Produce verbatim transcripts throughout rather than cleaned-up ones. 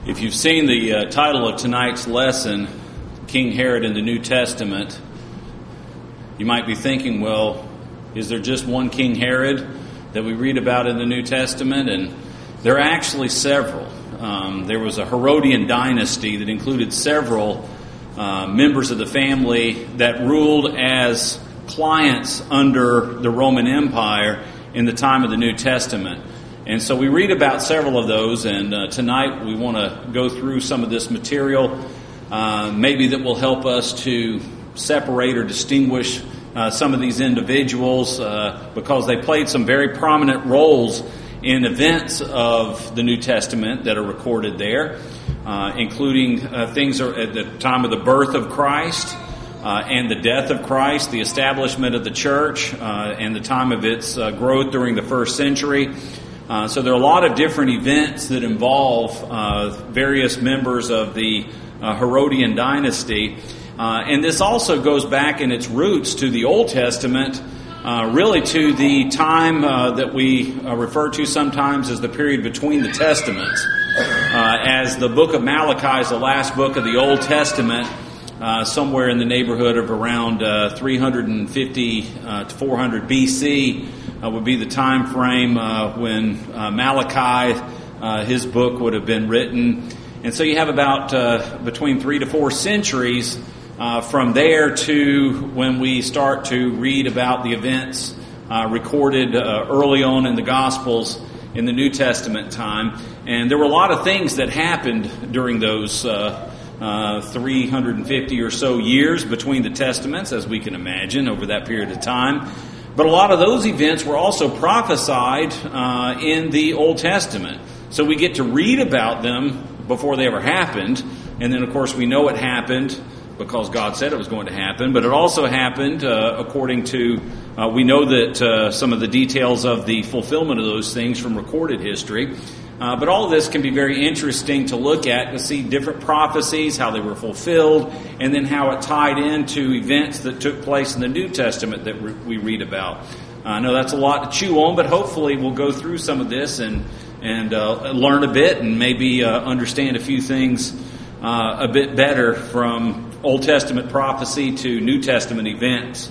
If you've seen the uh, title of tonight's lesson, King Herod in the New Testament, you might be thinking, well, is there just one King Herod that we read about in the New Testament? And there are actually several. Um, there was a Herodian dynasty that included several uh, members of the family that ruled as clients under the Roman Empire in the time of the New Testament. And so we read about several of those, and uh, tonight we want to go through some of this material, uh, maybe that will help us to separate or distinguish uh, some of these individuals uh, because they played some very prominent roles in events of the New Testament that are recorded there, uh, including uh, things at the time of the birth of Christ uh, and the death of Christ, the establishment of the church, uh, and the time of its uh, growth during the first century. Uh, so there are a lot of different events that involve uh, various members of the uh, Herodian dynasty. Uh, and this also goes back in its roots to the Old Testament, uh, really to the time uh, that we uh, refer to sometimes as the period between the Testaments. Uh, as the book of Malachi is the last book of the Old Testament, uh, somewhere in the neighborhood of around uh, three fifty uh, to four hundred B C, Uh, would be the time frame uh, when uh, Malachi, uh, his book, would have been written. And so you have about uh, between three to four centuries uh, from there to when we start to read about the events uh, recorded uh, early on in the Gospels in the New Testament time. And there were a lot of things that happened during those uh, uh, three hundred fifty or so years between the Testaments, as we can imagine, over that period of time. But a lot of those events were also prophesied uh, in the Old Testament. So we get to read about them before they ever happened. And then, of course, we know it happened because God said it was going to happen. But it also happened uh, according to, uh, we know that uh, some of the details of the fulfillment of those things from recorded history. Uh, but all of this can be very interesting to look at, to see different prophecies, how they were fulfilled, and then how it tied into events that took place in the New Testament that re- we read about. I know that's a lot to chew on, but hopefully we'll go through some of this and and uh, learn a bit and maybe uh, understand a few things uh, a bit better from Old Testament prophecy to New Testament events.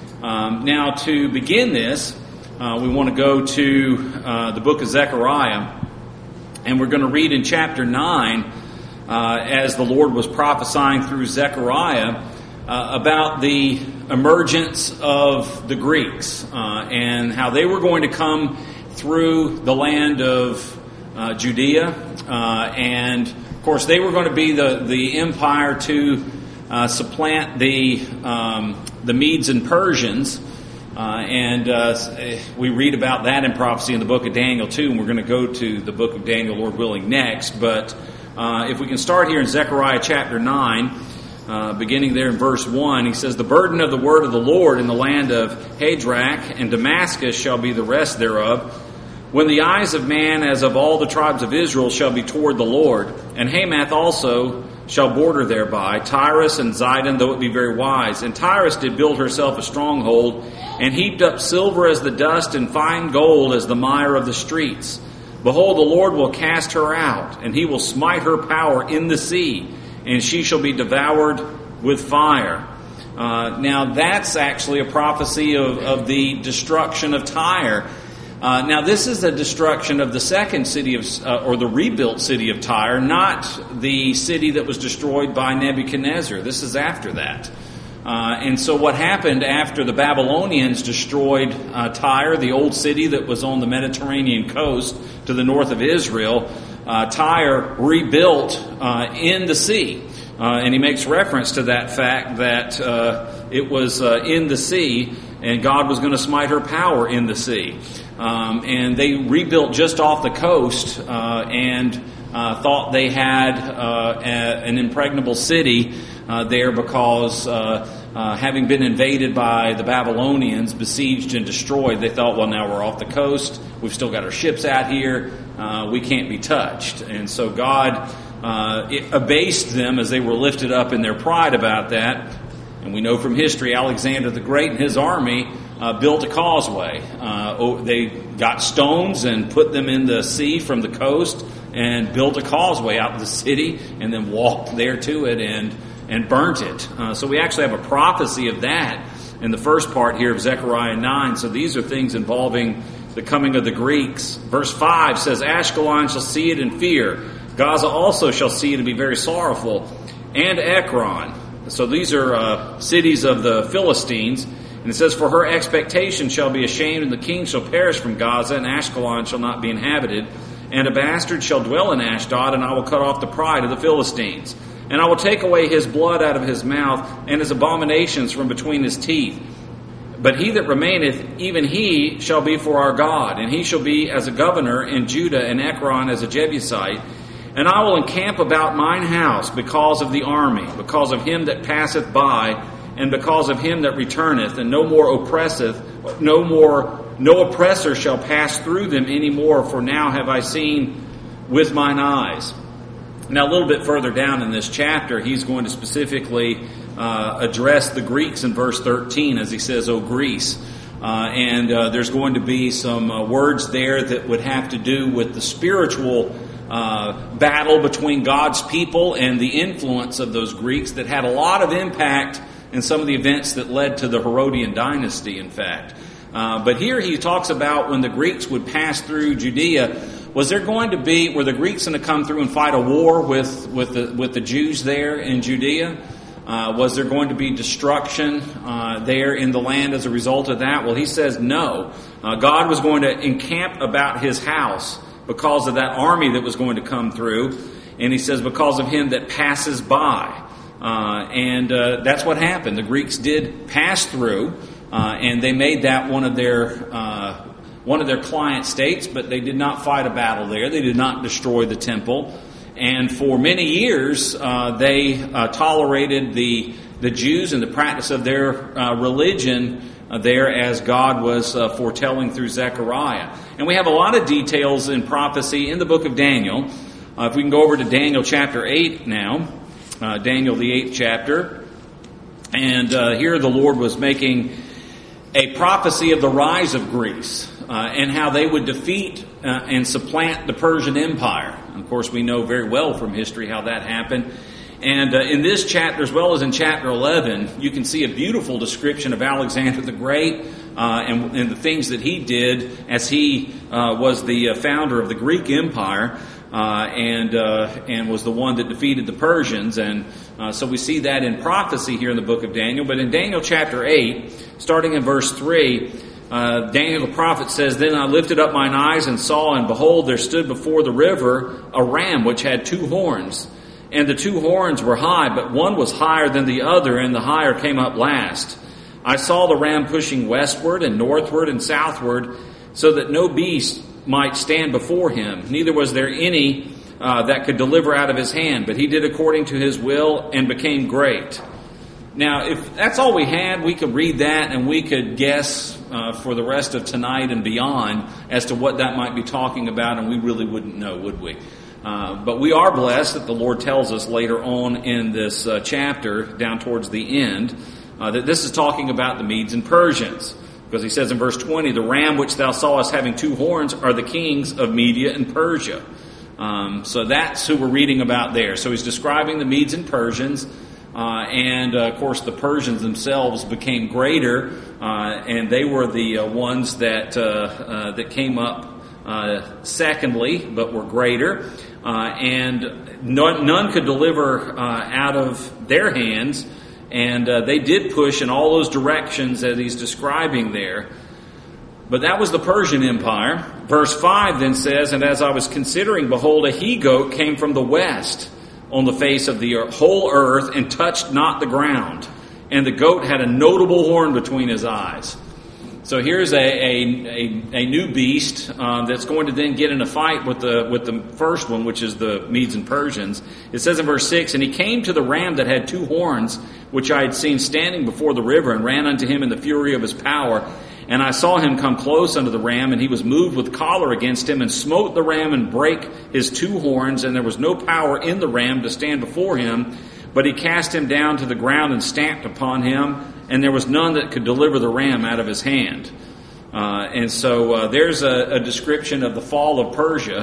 Um, now, to begin this, uh, we want to go to uh, the book of Zechariah. And we're going to read in chapter nine, uh, as the Lord was prophesying through Zechariah, uh, about the emergence of the Greeks uh, and how they were going to come through the land of uh, Judea. Uh, and, of course, they were going to be the, the empire to uh, supplant the, um, the Medes and Persians. Uh, and uh, we read about that in prophecy in the book of Daniel too, and we're going to go to the book of Daniel, Lord willing, next. But uh, if we can start here in Zechariah chapter nine, uh, beginning there in verse one, he says, "The burden of the word of the Lord in the land of Hadrach and Damascus shall be the rest thereof, when the eyes of man as of all the tribes of Israel shall be toward the Lord, and Hamath also shall border thereby, Tyrus and Zidon, though it be very wise. And Tyrus did build herself a stronghold, and heaped up silver as the dust, and fine gold as the mire of the streets. Behold, the Lord will cast her out, and He will smite her power in the sea, and she shall be devoured with fire." Uh, now, that's actually a prophecy of, of the destruction of Tyre. Uh, now, this is a destruction of the second city of, uh, or the rebuilt city of Tyre, not the city that was destroyed by Nebuchadnezzar. This is after that. Uh, and so what happened after the Babylonians destroyed uh, Tyre, the old city that was on the Mediterranean coast to the north of Israel, uh, Tyre rebuilt uh, in the sea. Uh, and he makes reference to that fact that uh, it was uh, in the sea, and God was going to smite her power in the sea. Um, and they rebuilt just off the coast uh, and uh, thought they had uh, a, an impregnable city uh, there because uh, uh, having been invaded by the Babylonians, besieged and destroyed, they thought, well, now we're off the coast. We've still got our ships out here. Uh, we can't be touched. And so God uh, it abased them as they were lifted up in their pride about that. And we know from history, Alexander the Great and his army uh, built a causeway. Uh, they got stones and put them in the sea from the coast, and built a causeway out of the city and then walked there to it and, and burnt it. Uh, so we actually have a prophecy of that in the first part here of Zechariah nine. So these are things involving the coming of the Greeks. Verse five says, Ashkelon shall see it in fear. Gaza also shall see it and be very sorrowful. And Ekron. So these are uh, cities of the Philistines. And it says, for her expectation shall be ashamed, and the king shall perish from Gaza, and Ashkelon shall not be inhabited. And a bastard shall dwell in Ashdod, and I will cut off the pride of the Philistines. And I will take away his blood out of his mouth, and his abominations from between his teeth. But he that remaineth, even he shall be for our God, and he shall be as a governor in Judah, and Ekron as a Jebusite. And I will encamp about mine house because of the army, because of him that passeth by, and because of him that returneth, and no more oppresseth, no more, no oppressor shall pass through them any more, for now have I seen with mine eyes. Now, a little bit further down in this chapter, he's going to specifically uh, address the Greeks in verse thirteen, as he says, O Greece. Uh, and uh, there's going to be some uh, words there that would have to do with the spiritual uh, battle between God's people and the influence of those Greeks that had a lot of impact in some of the events that led to the Herodian dynasty, in fact. Uh, but here he talks about when the Greeks would pass through Judea. Was there going to be, were the Greeks going to come through and fight a war with, with, the, with the Jews there in Judea? Uh, was there going to be destruction uh, there in the land as a result of that? Well, he says no. Uh, God was going to encamp about his house because of that army that was going to come through. And he says because of him that passes by. Uh, and uh, that's what happened. The Greeks did pass through, uh, and they made that one of their uh, one of their client states, but they did not fight a battle there. They did not destroy the temple. And for many years, uh, they uh, tolerated the the Jews and the practice of their uh, religion uh, there, as God was uh, foretelling through Zechariah. And we have a lot of details in prophecy in the book of Daniel. Uh, if we can go over to Daniel chapter eight now. Uh, Daniel, the eighth chapter. And uh, here the Lord was making a prophecy of the rise of Greece uh, and how they would defeat uh, and supplant the Persian Empire. And of course, we know very well from history how that happened. And uh, in this chapter, as well as in chapter eleven, you can see a beautiful description of Alexander the Great uh, and, and the things that he did as he uh, was the uh, founder of the Greek Empire. Uh, and uh, and was the one that defeated the Persians. And uh, so we see that in prophecy here in the book of Daniel. But in Daniel chapter eight, starting in verse three, uh, Daniel the prophet says, Then I lifted up mine eyes and saw, and behold, there stood before the river a ram which had two horns. And the two horns were high, but one was higher than the other, and the higher came up last. I saw the ram pushing westward and northward and southward, so that no beast might stand before him. Neither was there any uh, that could deliver out of his hand, but he did according to his will and became great. Now, if that's all we had, we could read that and we could guess uh, for the rest of tonight and beyond as to what that might be talking about, and we really wouldn't know, would we? Uh, but we are blessed that the Lord tells us later on in this uh, chapter, down towards the end, uh, that this is talking about the Medes and Persians. Because he says in verse twenty, the ram which thou sawest having two horns are the kings of Media and Persia. Um, so that's who we're reading about there. So he's describing the Medes and Persians. Uh, and, uh, of course, the Persians themselves became greater. Uh, and they were the uh, ones that, uh, uh, that came up uh, secondly, but were greater. Uh, and none, none could deliver uh, out of their hands. And uh, they did push in all those directions that he's describing there. But that was the Persian Empire. Verse five then says, And as I was considering, behold, a he-goat came from the west on the face of the whole earth and touched not the ground. And the goat had a notable horn between his eyes. So here's a, a, a, a new beast uh, that's going to then get in a fight with the with the first one, which is the Medes and Persians. It says in verse six, And he came to the ram that had two horns, which I had seen standing before the river, and ran unto him in the fury of his power. And I saw him come close unto the ram, and he was moved with choler against him, and smote the ram and brake his two horns, and there was no power in the ram to stand before him. But he cast him down to the ground and stamped upon him, and there was none that could deliver the ram out of his hand. Uh, and so uh, there's a, a description of the fall of Persia.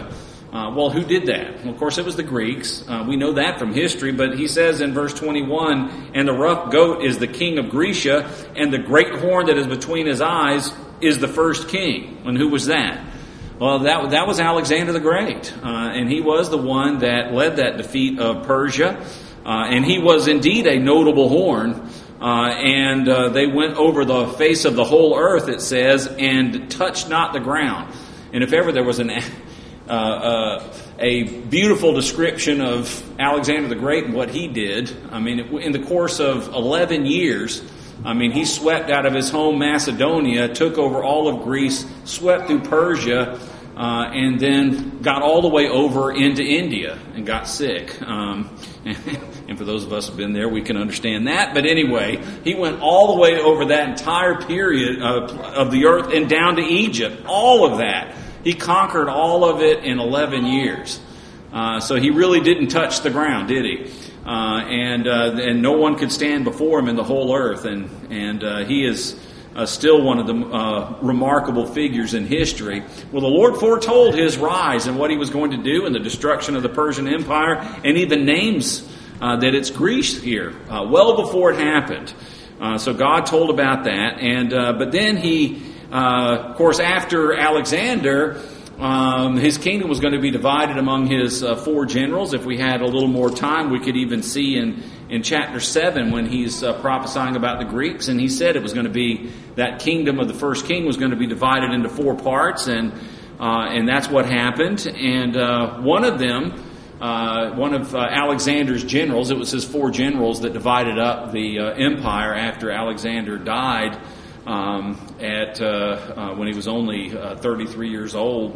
Uh, well, who did that? Well, of course, it was the Greeks. Uh, we know that from history, but he says in verse twenty-one, and the rough goat is the king of Grecia, and the great horn that is between his eyes is the first king. And who was that? Well, that, that was Alexander the Great, uh, and he was the one that led that defeat of Persia, uh, and he was indeed a notable horn. Uh, and uh, they went over the face of the whole earth, it says, and touched not the ground. And if ever there was an uh, uh, a beautiful description of Alexander the Great and what he did, I mean, in the course of eleven years, I mean, he swept out of his home Macedonia, took over all of Greece, swept through Persia, uh, and then got all the way over into India and got sick. Um, and for those of us who've been there, we can understand that. But anyway, he went all the way over that entire period of, of the earth and down to Egypt. All of that. He conquered all of it in eleven years. Uh, so he really didn't touch the ground, did he? Uh, and uh, and no one could stand before him in the whole earth. And, and uh, he is uh, still one of the uh, remarkable figures in history. Well, the Lord foretold his rise and what he was going to do and the destruction of the Persian Empire, and even names uh, that it's Greece here, uh, well before it happened. Uh, so God told about that. And uh, but then he... Uh, of course, after Alexander, um, his kingdom was going to be divided among his uh, four generals. If we had a little more time, we could even see in, in chapter seven when he's uh, prophesying about the Greeks. And he said it was going to be, that kingdom of the first king was going to be divided into four parts. And uh, and that's what happened. And uh, one of them, uh, one of uh, Alexander's generals, it was his four generals that divided up the uh, empire after Alexander died. Um, at uh, uh, when he was only uh, thirty-three years old,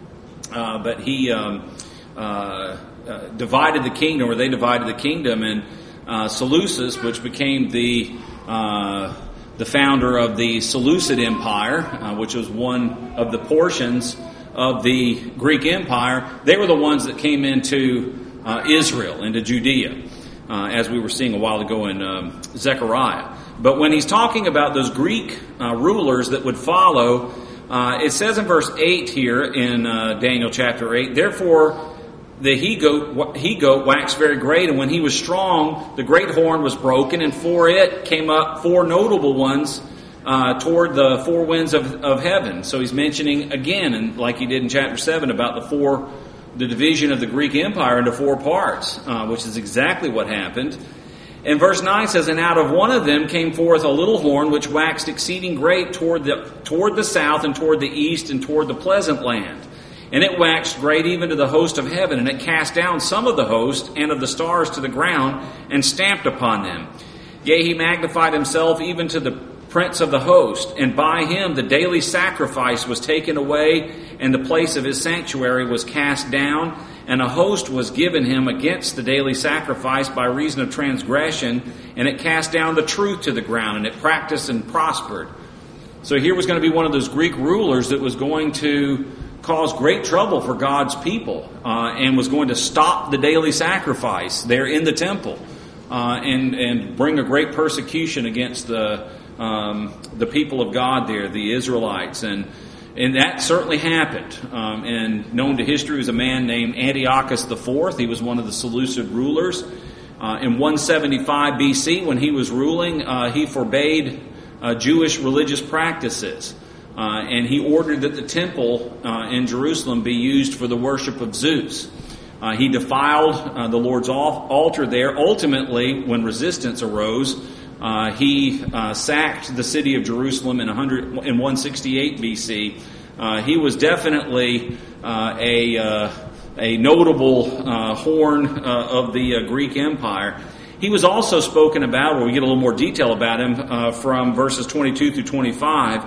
uh, but he um, uh, uh, divided the kingdom, or they divided the kingdom, and uh, Seleucus, which became the uh, the founder of the Seleucid Empire, uh, which was one of the portions of the Greek Empire, they were the ones that came into uh, Israel, into Judea, uh, as we were seeing a while ago in um, Zechariah. But when he's talking about those Greek uh, rulers that would follow, uh, it says in verse eight here in uh, Daniel chapter eight, therefore the he-goat, he-goat waxed very great, and when he was strong, the great horn was broken, and for it came up four notable ones uh, toward the four winds of, of heaven. So he's mentioning again, and like he did in chapter seven, about the four, the division of the Greek Empire into four parts, uh, which is exactly what happened. And verse nine says, and out of one of them came forth a little horn, which waxed exceeding great toward the toward the south and toward the east and toward the pleasant land. And it waxed great even to the host of heaven, and it cast down some of the host and of the stars to the ground, and stamped upon them. Yea, he magnified himself even to the prince of the host, and by him the daily sacrifice was taken away, and the place of his sanctuary was cast down, and a host was given him against the daily sacrifice by reason of transgression, and it cast down the truth to the ground, and it practiced and prospered. So here was going to be one of those Greek rulers that was going to cause great trouble for God's people, uh, and was going to stop the daily sacrifice there in the temple, uh, and and bring a great persecution against the um, the people of God there, the Israelites. And And that certainly happened. Um, and known to history was a man named Antiochus the Fourth. He was one of the Seleucid rulers. Uh, in one seventy-five B C, when he was ruling, uh, he forbade uh, Jewish religious practices. Uh, and he ordered that the temple uh, in Jerusalem be used for the worship of Zeus. Uh, he defiled uh, the Lord's altar there. Ultimately, when resistance arose, Uh, he uh, sacked the city of Jerusalem in, one hundred, in one sixty-eight B C. Uh, he was definitely uh, a uh, a notable uh, horn uh, of the uh, Greek Empire. He was also spoken about, where we get a little more detail about him, uh, from verses twenty-two through twenty-five.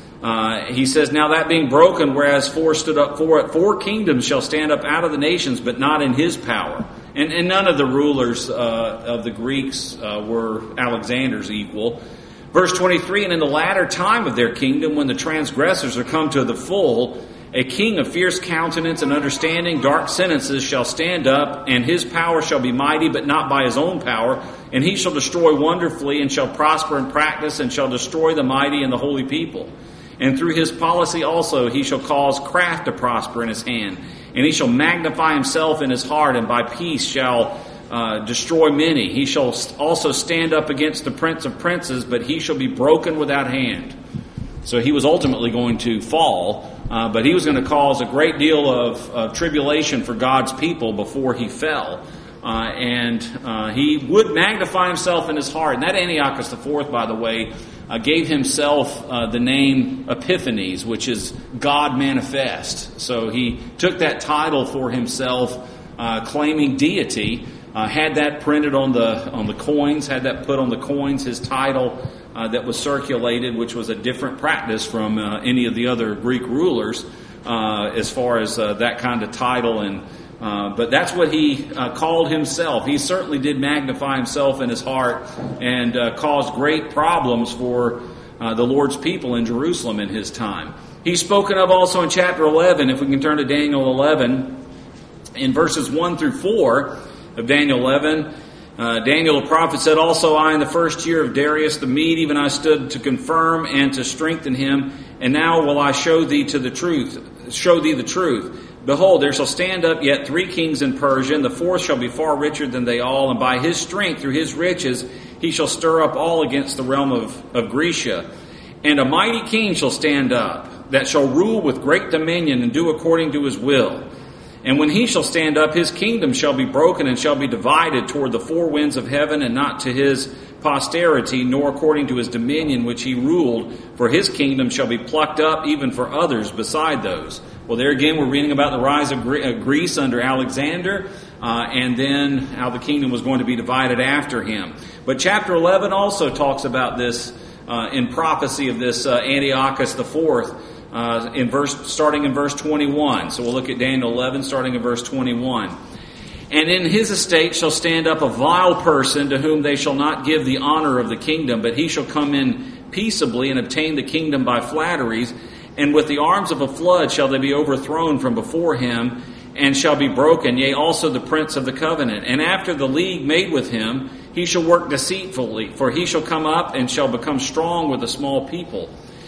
Uh, he says, now that being broken, whereas four stood up for it, four kingdoms shall stand up out of the nations, but not in his power. And, and none of the rulers uh, of the Greeks uh, were Alexander's equal. Verse twenty-three, and in the latter time of their kingdom, when the transgressors are come to the full, a king of fierce countenance and understanding dark sentences shall stand up, and his power shall be mighty, but not by his own power. And he shall destroy wonderfully, and shall prosper in practice, and shall destroy the mighty and the holy people. And through his policy also he shall cause craft to prosper in his hand. And he shall magnify himself in his heart, and by peace shall uh, destroy many. He shall also stand up against the prince of princes, but he shall be broken without hand. So he was ultimately going to fall, uh, but he was going to cause a great deal of, of tribulation for God's people before he fell. Uh, and uh, he would magnify himself in his heart. And that Antiochus the Fourth, by the way, uh, gave himself uh, the name Epiphanes, which is God manifest. So he took that title for himself, uh, claiming deity, uh, had that printed on the on the coins, had that put on the coins, his title uh, that was circulated, which was a different practice from uh, any of the other Greek rulers uh, as far as uh, that kind of title. And Uh, but that's what he uh, called himself. He certainly did magnify himself in his heart and uh, caused great problems for uh, the Lord's people in Jerusalem in his time. He's spoken of also in chapter eleven, if we can turn to Daniel eleven, in verses one through four of Daniel eleven. Uh, Daniel the prophet said, "Also I in the first year of Darius the Mede, even I stood to confirm and to strengthen him. And now will I show thee to the truth, show thee the truth. Behold, there shall stand up yet three kings in Persia, and the fourth shall be far richer than they all, and by his strength, through his riches, he shall stir up all against the realm of, of Grecia. And a mighty king shall stand up, that shall rule with great dominion, and do according to his will. And when he shall stand up, his kingdom shall be broken, and shall be divided toward the four winds of heaven, and not to his posterity, nor according to his dominion which he ruled, for his kingdom shall be plucked up even for others beside those." Well, there again, we're reading about the rise of Greece under Alexander, uh, and then how the kingdom was going to be divided after him. But chapter eleven also talks about this uh, in prophecy of this uh, Antiochus the Fourth, uh, in verse starting in verse twenty-one. So we'll look at Daniel eleven, starting in verse twenty-one. "And in his estate shall stand up a vile person, to whom they shall not give the honor of the kingdom, but he shall come in peaceably and obtain the kingdom by flatteries. And with the arms of a flood shall they be overthrown from before him, and shall be broken, yea, also the prince of the covenant. And after the league made with him, he shall work deceitfully, for he shall come up and shall become strong with a small people.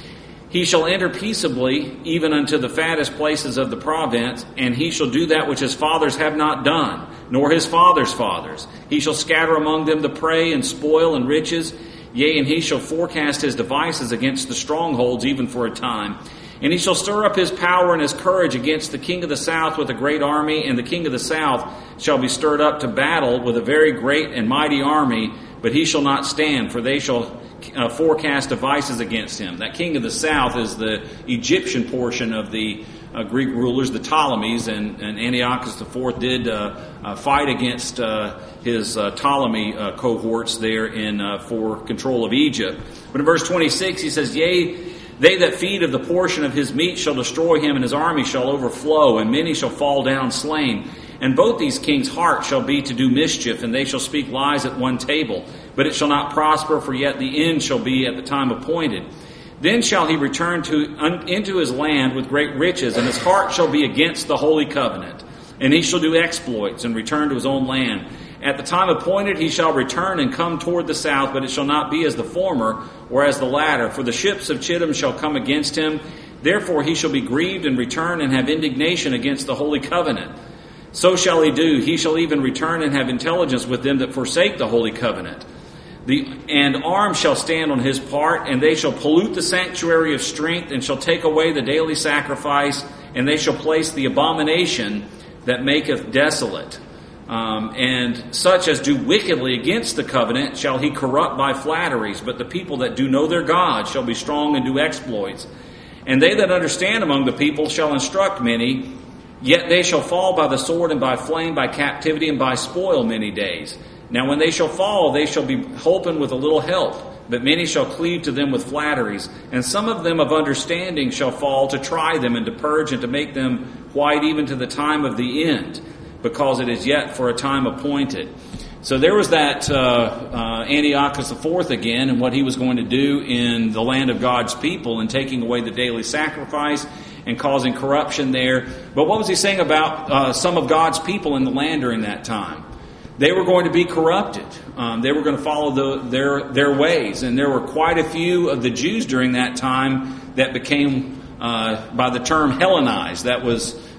He shall enter peaceably, even unto the fattest places of the province, and he shall do that which his fathers have not done, nor his fathers' fathers. He shall scatter among them the prey and spoil and riches, yea, and he shall forecast his devices against the strongholds even for a time. And he shall stir up his power and his courage against the king of the south with a great army, and the king of the south shall be stirred up to battle with a very great and mighty army, but he shall not stand, for they shall uh, forecast devices against him." That king of the south is the Egyptian portion of the uh, Greek rulers, the Ptolemies, and, and Antiochus the Fourth did uh, uh, fight against uh, his uh, Ptolemy uh, cohorts there in uh, for control of Egypt. But in verse twenty-six he says, "Yea, they that feed of the portion of his meat shall destroy him, and his army shall overflow, and many shall fall down slain. And both these kings' hearts shall be to do mischief, and they shall speak lies at one table. But it shall not prosper, for yet the end shall be at the time appointed. Then shall he return to un, into his land with great riches, and his heart shall be against the holy covenant. And he shall do exploits, and return to his own land. At the time appointed he shall return and come toward the south, but it shall not be as the former or as the latter. For the ships of Chittim shall come against him. Therefore he shall be grieved and return and have indignation against the holy covenant. So shall he do. He shall even return and have intelligence with them that forsake the holy covenant. The, and arms shall stand on his part, and they shall pollute the sanctuary of strength, and shall take away the daily sacrifice, and they shall place the abomination that maketh desolate. Um, and such as do wickedly against the covenant shall he corrupt by flatteries. But the people that do know their God shall be strong and do exploits. And they that understand among the people shall instruct many. Yet they shall fall by the sword and by flame, by captivity and by spoil many days. Now when they shall fall, they shall be holpen with a little help. But many shall cleave to them with flatteries. And some of them of understanding shall fall to try them and to purge and to make them white even to the time of the end, because it is yet for a time appointed. So there was that uh, uh, Antiochus the Fourth again, and what he was going to do in the land of God's people, and taking away the daily sacrifice and causing corruption there. But what was he saying about uh, some of God's people in the land during that time? They were going to be corrupted. Um, they were going to follow the, their their ways, and there were quite a few of the Jews during that time that became, uh, by the term, Hellenized. That was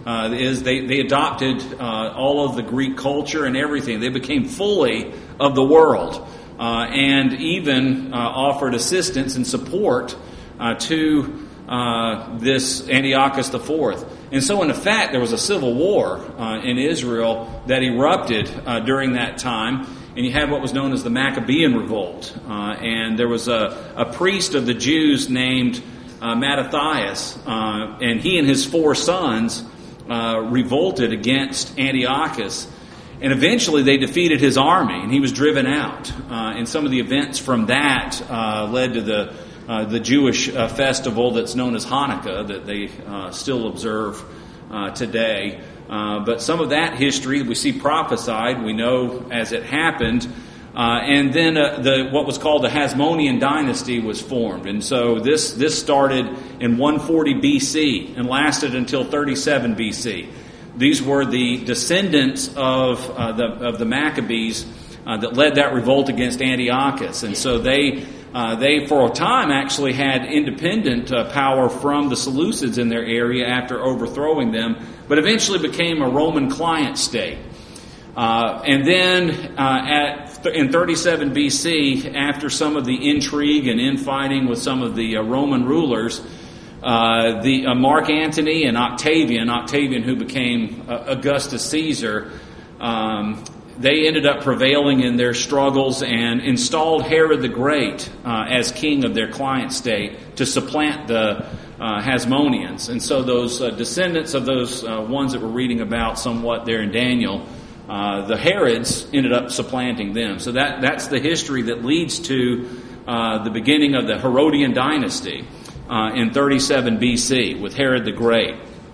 uh, is they, they adopted uh, all of the Greek culture and everything. They became fully of the world, uh, and even uh, offered assistance and support uh, to uh, this Antiochus the Fourth. And so, in effect, there was a civil war uh, in Israel that erupted uh, during that time. And you had what was known as the Maccabean Revolt. Uh, and there was a, a priest of the Jews named uh, Mattathias, uh, and he and his four sons uh, revolted against Antiochus. And eventually they defeated his army, and he was driven out. Uh, and some of the events from that uh, led to the uh, the Jewish uh, festival that's known as Hanukkah, that they uh, still observe uh, today. Uh, but some of that history we see prophesied, we know as it happened, uh, and then uh, the what was called the Hasmonean dynasty was formed, and so this this started in one forty B C and lasted until thirty-seven B C. These were the descendants of uh, the of the Maccabees uh, that led that revolt against Antiochus, and so they. Uh, they, for a time, actually had independent uh, power from the Seleucids in their area after overthrowing them, but eventually became a Roman client state. Uh, and then uh, at th- in thirty-seven B C, after some of the intrigue and infighting with some of the uh, Roman rulers, uh, the uh, Mark Antony and Octavian, Octavian who became uh, Augustus Caesar, um, they ended up prevailing in their struggles and installed Herod the Great uh, as king of their client state to supplant the uh, Hasmoneans. And so those uh, descendants of those uh, ones that we're reading about somewhat there in Daniel, uh, the Herods ended up supplanting them. So that that's the history that leads to uh, the beginning of the Herodian dynasty uh, in thirty-seven B C with Herod the Great.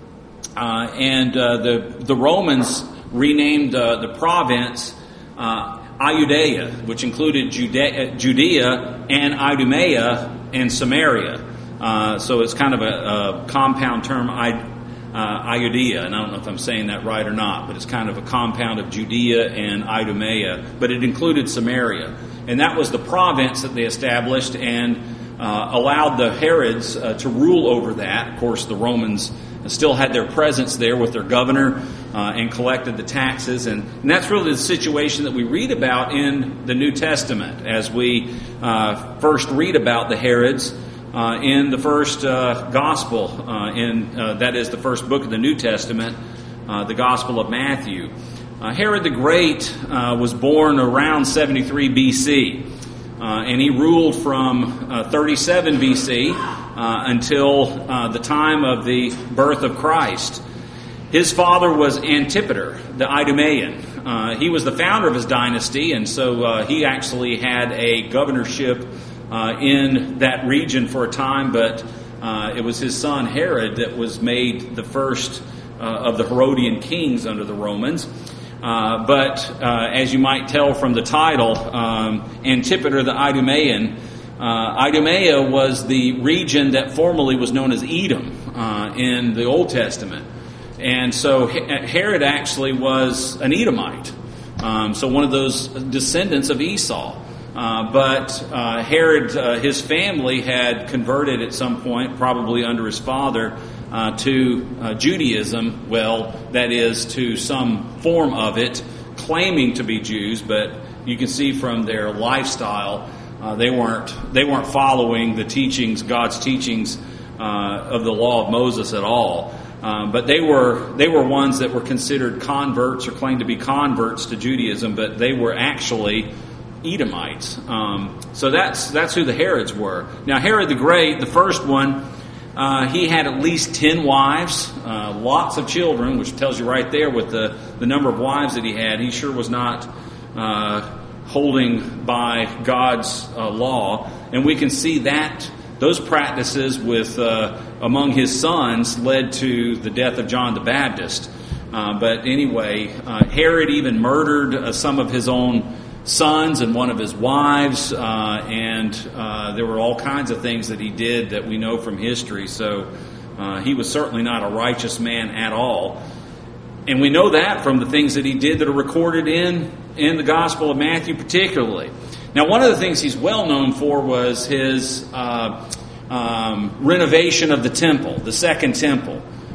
Uh, and uh, the, the Romans renamed uh, the province uh, Iudea, which included Judea, Judea and Idumea and Samaria. Uh, so it's kind of a, a compound term, I, uh, Iudea, and I don't know if I'm saying that right or not, but it's kind of a compound of Judea and Idumea, but it included Samaria. And that was the province that they established and uh, allowed the Herods uh, to rule over that. Of course, the Romans still had their presence there with their governor uh, and collected the taxes. And, and that's really the situation that we read about in the New Testament as we uh, first read about the Herods uh, in the first uh, gospel, uh, in uh, that is the first book of the New Testament, uh, the Gospel of Matthew. Uh, Herod the Great uh, was born around seventy-three B C, uh, and he ruled from uh, thirty-seven B C Uh, until uh, the time of the birth of Christ. His father was Antipater, the Idumean. Uh, he was the founder of his dynasty, and so uh, he actually had a governorship uh, in that region for a time, but uh, it was his son Herod that was made the first uh, of the Herodian kings under the Romans. Uh, but uh, as you might tell from the title, um, Antipater the Idumean, Uh, Idumea was the region that formerly was known as Edom uh, in the Old Testament. And so Herod actually was an Edomite, um, so one of those descendants of Esau. Uh, but uh, Herod, uh, his family had converted at some point, probably under his father, uh, to uh, Judaism. Well, that is, to some form of it, claiming to be Jews, but you can see from their lifestyle Uh, they weren't they weren't following the teachings, God's teachings uh, of the law of Moses at all. Uh, but they were they were ones that were considered converts or claimed to be converts to Judaism, but they were actually Edomites. Um, so that's that's who the Herods were. Now Herod the Great, the first one, uh, he had at least ten wives, uh, lots of children, which tells you right there with the the number of wives that he had. He sure was not Uh, holding by God's uh, law, and we can see that those practices with uh, among his sons led to the death of John the Baptist. Uh, but anyway, uh, Herod even murdered uh, some of his own sons and one of his wives, uh, and uh, there were all kinds of things that he did that we know from history. So uh, he was certainly not a righteous man at all. And we know that from the things that he did that are recorded in, in the Gospel of Matthew particularly. Now, one of the things he's well known for was his uh, um, renovation of the temple, the second temple.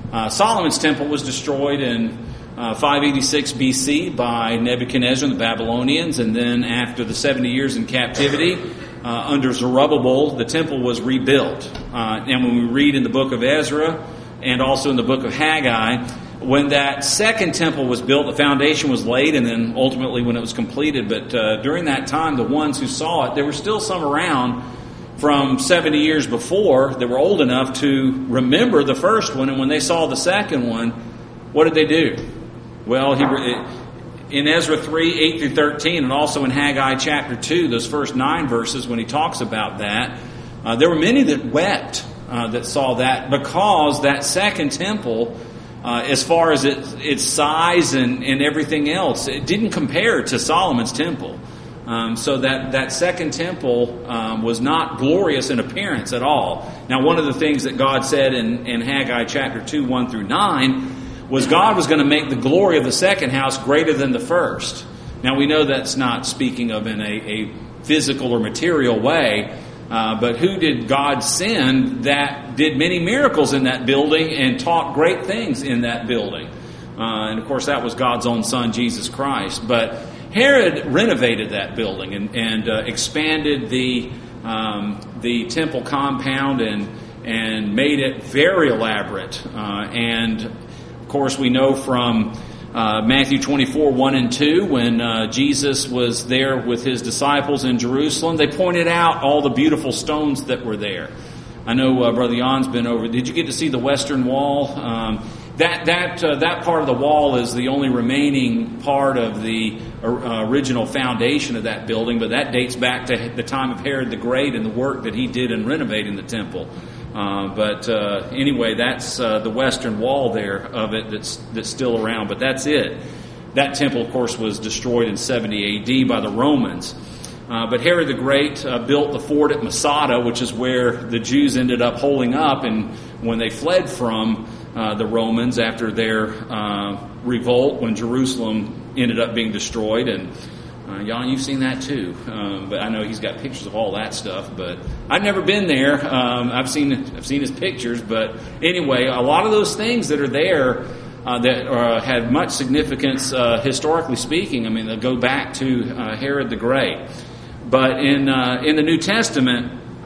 Uh, Solomon's temple was destroyed in uh, five eighty-six B C by Nebuchadnezzar and the Babylonians, and then after the seventy years in captivity, uh, under Zerubbabel, the temple was rebuilt. Uh, and when we read in the book of Ezra and also in the book of Haggai, when that second temple was built, the foundation was laid, and then ultimately when it was completed. But uh, during that time, the ones who saw it, there were still some around from seventy years before that were old enough to remember the first one. And when they saw the second one, what did they do? Well, he, in Ezra three, eight through thirteen, and also in Haggai chapter two, those first nine verses, when he talks about that, uh, there were many that wept uh, that saw that, because that second temple, Uh, as far as it, its size and, and everything else, it didn't compare to Solomon's temple. Um, so that, that second temple um, was not glorious in appearance at all. Now, one of the things that God said in, in Haggai chapter two, one through nine, was God was going to make the glory of the second house greater than the first. Now, we know that's not speaking of in a, a physical or material way. Uh, but who did God send that did many miracles in that building and taught great things in that building? Uh, and of course, that was God's own Son, Jesus Christ. But Herod renovated that building and, and uh, expanded the um, the temple compound and and made it very elaborate. Uh, and of course, we know from Uh, Matthew twenty-four, one and two, when uh, Jesus was there with his disciples in Jerusalem, they pointed out all the beautiful stones that were there. I know uh, Brother Jan's been over. Did you get to see the Western Wall? Um, that that uh, that part of the wall is the only remaining part of the uh, original foundation of that building, but that dates back to the time of Herod the Great and the work that he did in renovating the temple. Uh, but uh, anyway, that's uh, the western wall there of it that's that's still around. But that's it. That temple, of course, was destroyed in seventy A D by the Romans. Uh, but Herod the Great uh, built the fort at Masada, which is where the Jews ended up holding up, and when they fled from uh, the Romans after their uh, revolt, when Jerusalem ended up being destroyed. And Uh, Jan, you've seen that too, um, but I know he's got pictures of all that stuff. But I've never been there. Um, I've seen I've seen his pictures. But anyway, a lot of those things that are there uh, that uh, had much significance uh, historically speaking. I mean, they go back to uh, Herod the Great. But in uh, in the New Testament,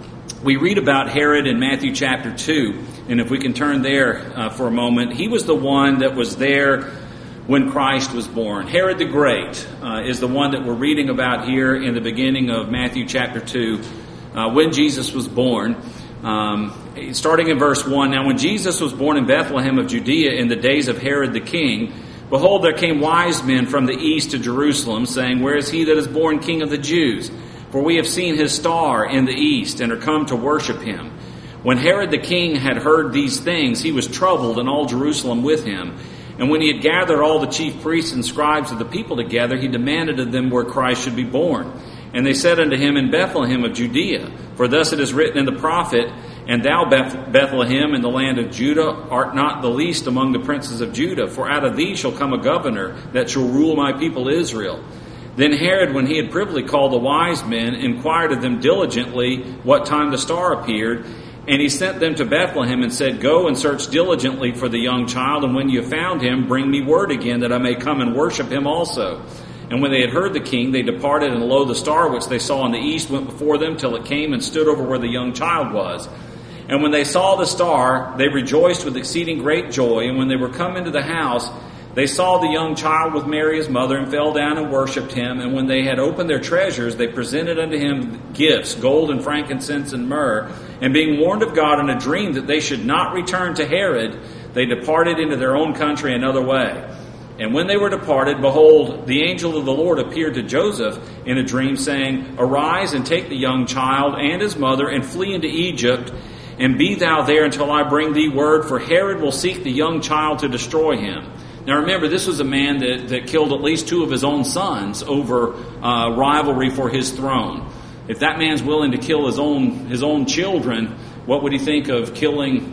we read about Herod in Matthew chapter two, and if we can turn there uh, for a moment, he was the one that was there when Christ was born. Herod the Great uh, is the one that we're reading about here in the beginning of Matthew chapter two, uh, when Jesus was born. Um, starting in verse one, "Now when Jesus was born in Bethlehem of Judea in the days of Herod the king, behold, there came wise men from the east to Jerusalem, saying, Where is he that is born King of the Jews? For we have seen his star in the east, and are come to worship him. When Herod the king had heard these things, he was troubled, and all Jerusalem with him. And when he had gathered all the chief priests and scribes of the people together, he demanded of them where Christ should be born. And they said unto him, In Bethlehem of Judea. For thus it is written in the prophet, And thou, Bethlehem, in the land of Judah, art not the least among the princes of Judah, for out of thee shall come a governor that shall rule my people Israel. Then Herod, when he had privily called the wise men, inquired of them diligently what time the star appeared. And he sent them to Bethlehem and said, Go and search diligently for the young child, and when you have found him, bring me word again, that I may come and worship him also. And when they had heard the king, they departed, and lo, the star which they saw in the east went before them till it came and stood over where the young child was. And when they saw the star, they rejoiced with exceeding great joy. And when they were come into the house, they saw the young child with Mary his mother, and fell down and worshipped him. And when they had opened their treasures, they presented unto him gifts, gold and frankincense and myrrh. And being warned of God in a dream that they should not return to Herod, they departed into their own country another way. And when they were departed, behold, the angel of the Lord appeared to Joseph in a dream, saying, Arise and take the young child and his mother, and flee into Egypt, and be thou there until I bring thee word, for Herod will seek the young child to destroy him. Now remember, this was a man that, that killed at least two of his own sons over uh, rivalry for his throne. If that man's willing to kill his own his own children, what would he think of killing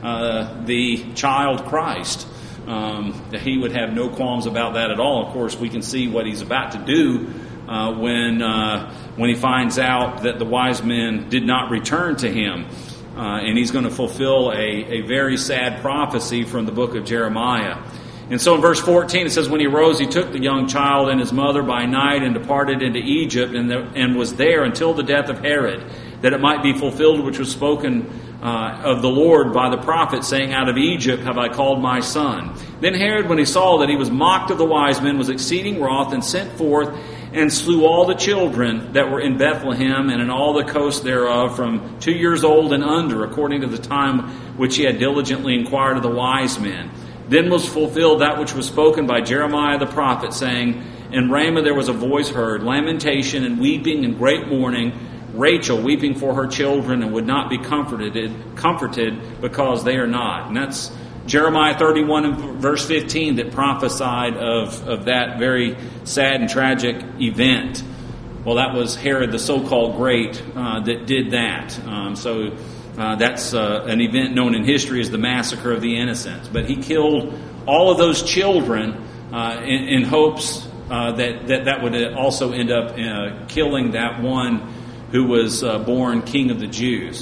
uh, the child Christ? Um, he would have no qualms about that at all. Of course, we can see what he's about to do uh, when uh, when he finds out that the wise men did not return to him. uh, and he's going to fulfill a, a very sad prophecy from the book of Jeremiah. And so in verse fourteen it says, "When he arose, he took the young child and his mother by night and departed into Egypt, and, the, and was there until the death of Herod, that it might be fulfilled which was spoken uh, of the Lord by the prophet, saying, Out of Egypt have I called my son. Then Herod, when he saw that he was mocked of the wise men, was exceeding wroth, and sent forth and slew all the children that were in Bethlehem and in all the coast thereof, from two years old and under, according to the time which he had diligently inquired of the wise men. Then was fulfilled that which was spoken by Jeremiah the prophet, saying, In Ramah there was a voice heard, lamentation and weeping and great mourning, Rachel weeping for her children, and would not be comforted, comforted because they are not." And that's Jeremiah thirty-one and verse fifteen that prophesied of, of that very sad and tragic event. Well, that was Herod the so-called Great uh, that did that. Um, so uh, that's uh, an event known in history as the Massacre of the Innocents. But he killed all of those children uh, in, in hopes uh, that, that that would also end up uh, killing that one who was uh, born King of the Jews.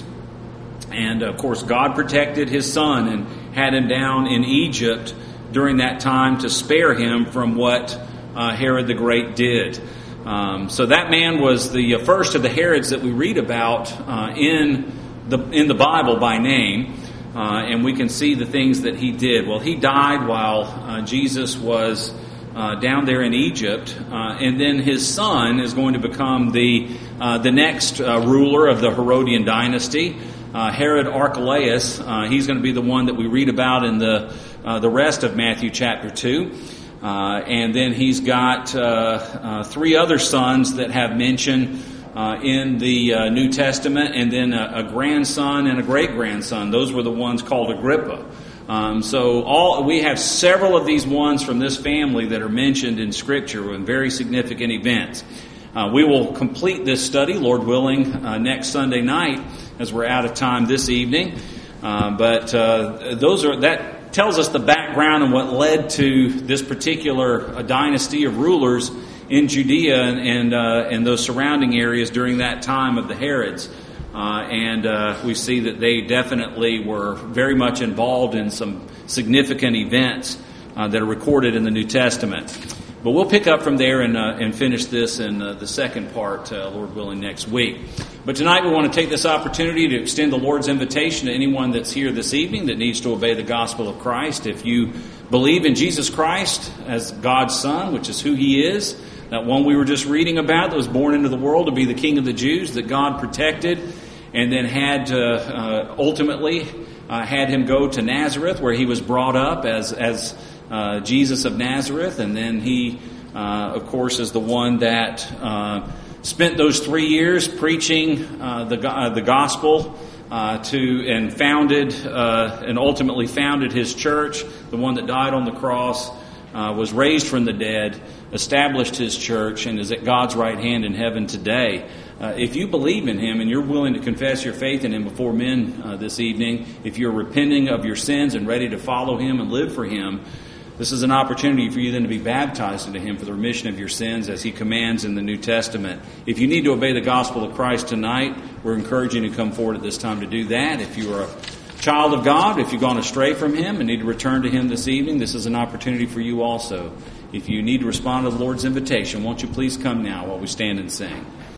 And, of course, God protected his son and had him down in Egypt during that time to spare him from what uh, Herod the Great did. Um, so that man was the first of the Herods that we read about uh, in the in the Bible by name. Uh, and we can see the things that he did. Well, he died while uh, Jesus was uh, down there in Egypt. Uh, and then his son is going to become the, uh, the next uh, ruler of the Herodian dynasty. Uh, Herod Archelaus, uh, he's going to be the one that we read about in the uh, the rest of Matthew chapter two. Uh, and then he's got uh, uh, three other sons that have mention uh, in the uh, New Testament, and then a, a grandson and a great-grandson. Those were the ones called Agrippa. Um, so all we have several of these ones from this family that are mentioned in Scripture in very significant events. Uh, we will complete this study, Lord willing, uh, next Sunday night, as we're out of time this evening. Uh, but uh, those are that tells us the background and what led to this particular uh, dynasty of rulers in Judea and and, uh, and those surrounding areas during that time of the Herods. Uh, and uh, we see that they definitely were very much involved in some significant events uh, that are recorded in the New Testament. But we'll pick up from there and, uh, and finish this in uh, the second part, uh, Lord willing, next week. But tonight we want to take this opportunity to extend the Lord's invitation to anyone that's here this evening that needs to obey the gospel of Christ. If you believe in Jesus Christ as God's Son, which is who He is, that one we were just reading about that was born into the world to be the King of the Jews, that God protected and then had to, uh, ultimately uh, had him go to Nazareth, where he was brought up as as Uh, Jesus of Nazareth, and then he, uh, of course, is the one that uh, spent those three years preaching uh, the uh, the gospel uh, to and founded uh, and ultimately founded his church. The one that died on the cross, uh, was raised from the dead, established his church, and is at God's right hand in heaven today. Uh, if you believe in Him and you're willing to confess your faith in Him before men uh, this evening, if you're repenting of your sins and ready to follow Him and live for Him, this is an opportunity for you then to be baptized into Him for the remission of your sins as He commands in the New Testament. If you need to obey the gospel of Christ tonight, we're encouraging you to come forward at this time to do that. If you are a child of God, if you've gone astray from Him and need to return to Him this evening, this is an opportunity for you also. If you need to respond to the Lord's invitation, won't you please come now while we stand and sing.